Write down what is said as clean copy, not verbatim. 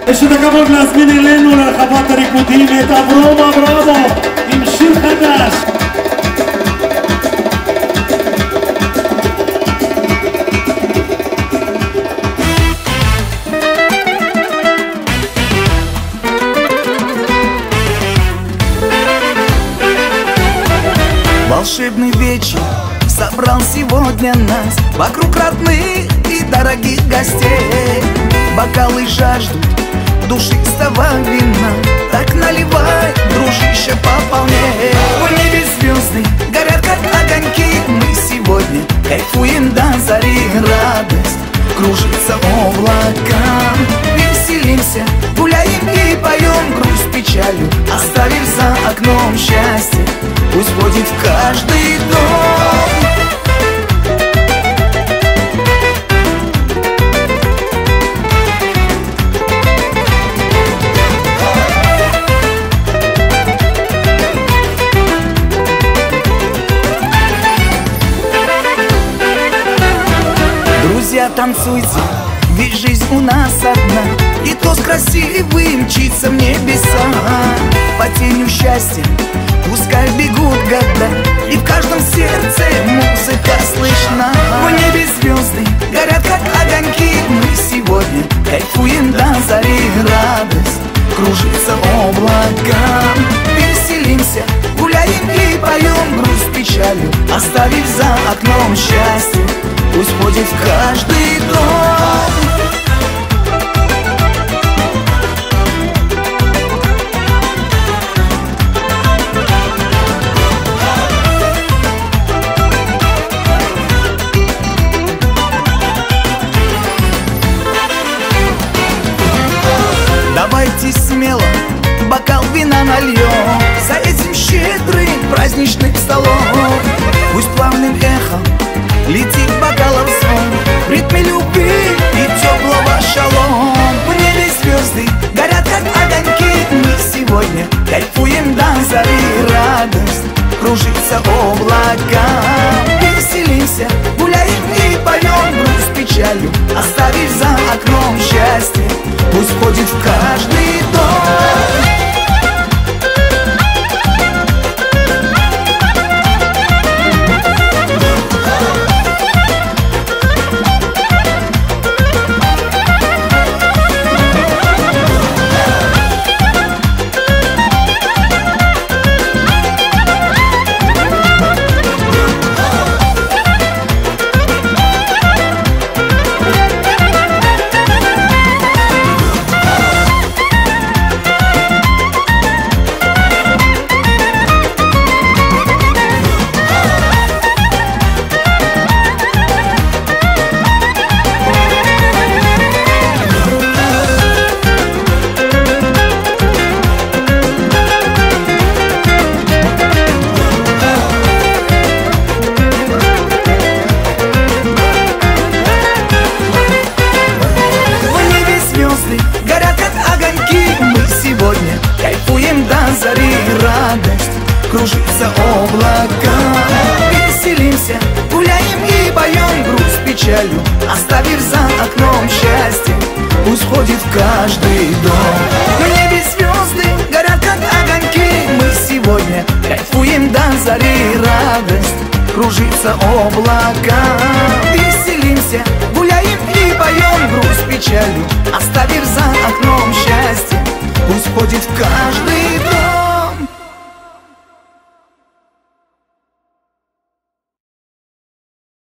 יש את הכבוד להזמין אלינו להרחבת הריקודים את אברום אברמוב עם שיר חדש. Волшебный вечер собрал сегодня нас вокруг родных и дорогих гостей. Бокалы жаждут душистого вина, так наливай, дружище, пополней. В небе звезды горят, как огоньки. Мы сегодня кайфуем до зари, радость кружится облакам. Веселимся, гуляем и поем, грусть печалью оставив за окном счастье. Пусть входит в каждый дом. Друзья, танцуйте, ведь жизнь у нас одна, и тост красивый мчится в небеса. По тенью счастья пускай бегут года, и в каждом сердце музыка слышна. В небе звезды горят, как огоньки. Мы сегодня кайфуем до зари, радость кружится облакам. Веселимся, гуляем и поем, грусть печалью оставив за окном счастье. Пусть входит в каждый дом. Давайте смело бокал вина нальем за этим щедрым праздничным столом. Пусть плавным эхом летит бокалов звон в ритме любви и теплого шалом. В небе звезды горят, как огоньки. Мы сегодня кайфуем до зари, радость кружится облакам. Веселимся, гуляем и поем, грусть печалью оставив за окном счастье. Пусть входит в каждый дом. Кайфуем до зари, радость кружится облака. Веселимся, гуляем и поем, грусть печалью оставив за окном счастье. Пусть входит в каждый дом. В небе звезды горят, как огоньки. Мы сегодня кайфуем до зари, радость кружится облака. Веселимся, гуляем и поем, грусть печалью оставив за окном счастье. Пусть входит в каждый дом.